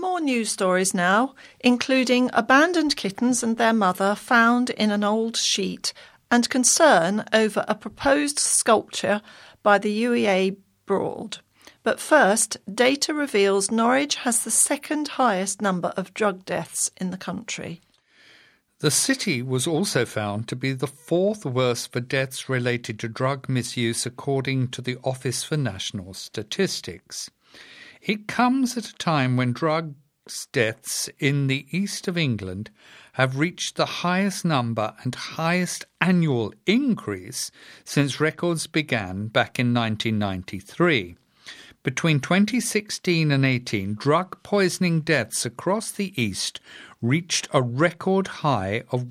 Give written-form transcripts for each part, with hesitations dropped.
more news stories now, including abandoned kittens and their mother found in an old sheet and concern over a proposed sculpture by the UEA Broad. But first, data reveals Norwich has the second highest number of drug deaths in the country. The city was also found to be the fourth worst for deaths related to drug misuse according to the Office for National Statistics. It comes at a time when drug deaths in the east of England have reached the highest number and highest annual increase since records began back in 1993. Between 2016 and 18, drug poisoning deaths across the east reached a record high of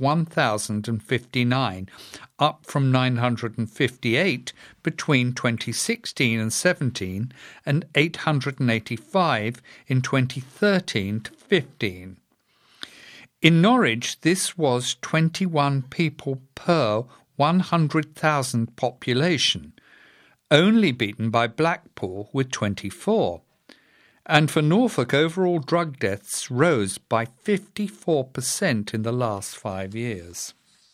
1,059, up from 958 between 2016 and 17 and 885 in 2013 to 15. In Norwich, this was 21 people per 100,000 population, only beaten by Blackpool with 24. And for Norfolk, overall drug deaths rose by 54% in the last 5 years.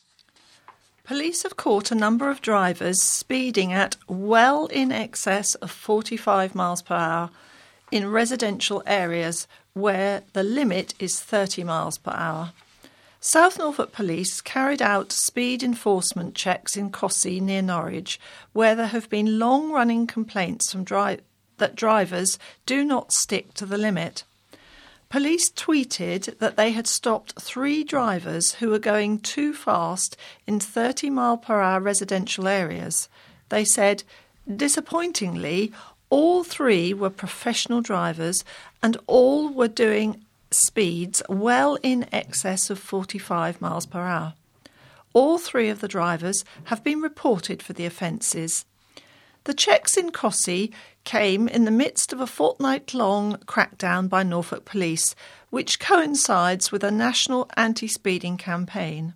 Police have caught a number of drivers speeding at well in excess of 45 miles per hour in residential areas where the limit is 30 miles per hour. South Norfolk Police carried out speed enforcement checks in Cossey near Norwich, where there have been long-running complaints from that drivers do not stick to the limit. Police tweeted that they had stopped 3 drivers who were going too fast in 30-mile-per-hour residential areas. They said, disappointingly, all 3 were professional drivers and all were doing speeds well in excess of 45 miles per hour. All 3 of the drivers have been reported for the offences. The checks in Cossey came in the midst of a fortnight-long crackdown by Norfolk Police, which coincides with a national anti-speeding campaign.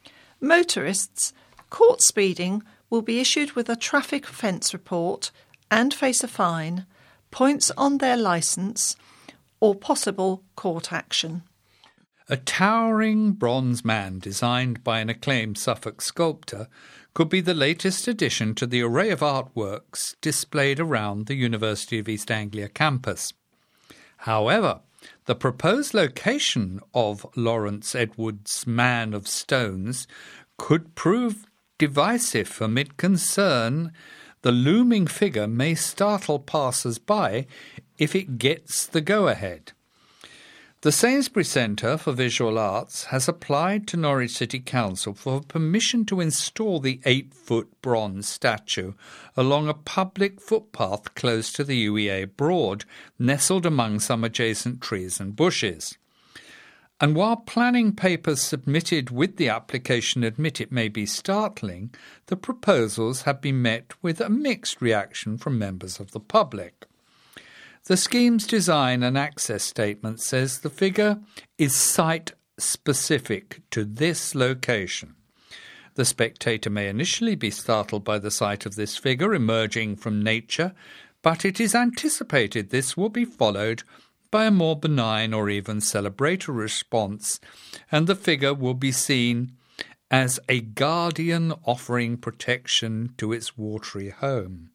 Motorists caught speeding will be issued with a traffic offence report and face a fine, points on their licence, or possible court action. A towering bronze man designed by an acclaimed Suffolk sculptor could be the latest addition to the array of artworks displayed around the University of East Anglia campus. However, the proposed location of Lawrence Edwards' Man of Stones could prove divisive amid concern the looming figure may startle passers-by if it gets the go-ahead. The Sainsbury Centre for Visual Arts has applied to Norwich City Council for permission to install the 8-foot bronze statue along a public footpath close to the UEA Broad, nestled among some adjacent trees and bushes. And while planning papers submitted with the application admit it may be startling, the proposals have been met with a mixed reaction from members of the public. The scheme's design and access statement says the figure is site-specific to this location. The spectator may initially be startled by the sight of this figure emerging from nature, but it is anticipated this will be followed by a more benign or even celebratory response, and the figure will be seen as a guardian offering protection to its watery home.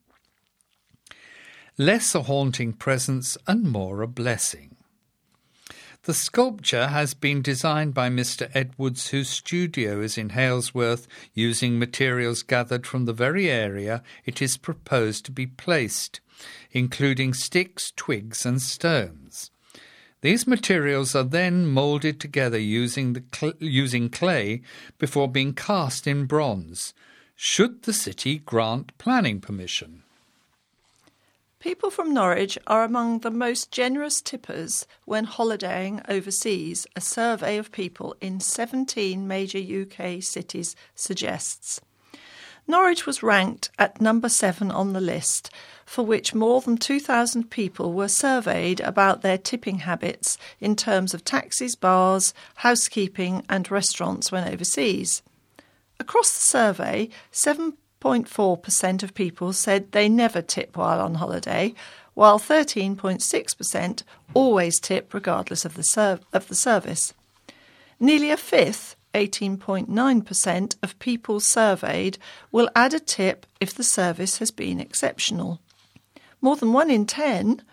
Less a haunting presence and more a blessing. The sculpture has been designed by Mr. Edwards, whose studio is in Halesworth, using materials gathered from the very area it is proposed to be placed, including sticks, twigs and stones. These materials are then moulded together using clay before being cast in bronze, should the city grant planning permission. People from Norwich are among the most generous tippers when holidaying overseas, a survey of people in 17 major UK cities suggests. Norwich was ranked at number 7 on the list, for which more than 2,000 people were surveyed about their tipping habits in terms of taxis, bars, housekeeping and restaurants when overseas. Across the survey, 7.4% of people said they never tip while on holiday, while 13.6% always tip regardless of the service. Nearly a fifth, 18.9% of people surveyed will add a tip if the service has been exceptional. More than 1 in 10,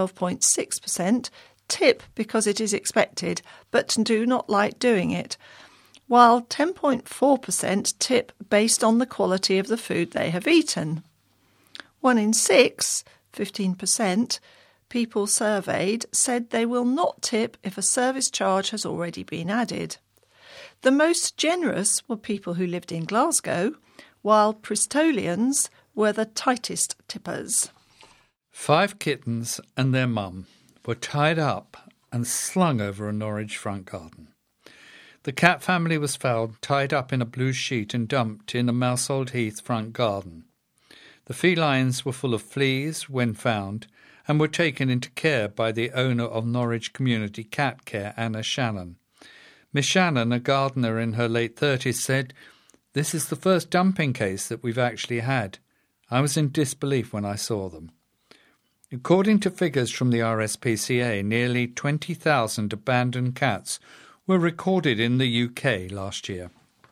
12.6%, tip because it is expected but do not like doing it, while 10.4% tip based on the quality of the food they have eaten. 1 in 6, 15%, people surveyed said they will not tip if a service charge has already been added. The most generous were people who lived in Glasgow, while Bristolians were the tightest tippers. 5 kittens and their mum were tied up and slung over a Norwich front garden. The cat family was found tied up in a blue sheet and dumped in a Mousehold Heath front garden. The felines were full of fleas when found and were taken into care by the owner of Norwich Community Cat Care, Anna Shannon. Miss Shannon, a gardener in her late 30s, said, "This is the first dumping case that we've actually had. I was in disbelief when I saw them." According to figures from the RSPCA, nearly 20,000 abandoned cats were recorded in the UK last year.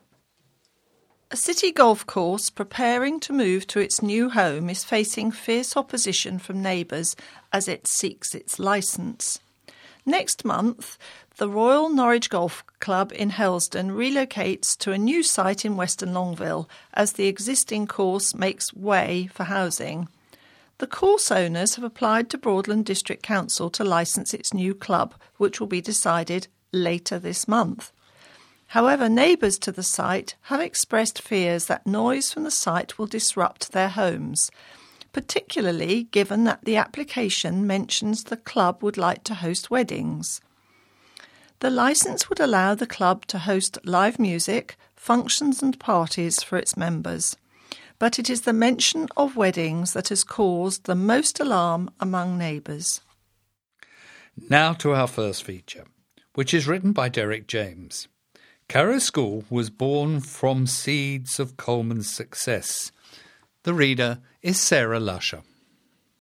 A city golf course preparing to move to its new home is facing fierce opposition from neighbours as it seeks its licence. Next month, the Royal Norwich Golf Club in Helsdon relocates to a new site in Western Longville as the existing course makes way for housing. The course owners have applied to Broadland District Council to licence its new club, which will be decided later this month. However, neighbours to the site have expressed fears that noise from the site will disrupt their homes, particularly given that the application mentions the club would like to host weddings. The licence would allow the club to host live music, functions and parties for its members, but it is the mention of weddings that has caused the most alarm among neighbours. Now to our first feature, which is written by Derek James. Carrow School was born from seeds of Coleman's success. The reader is Sarah Lusher.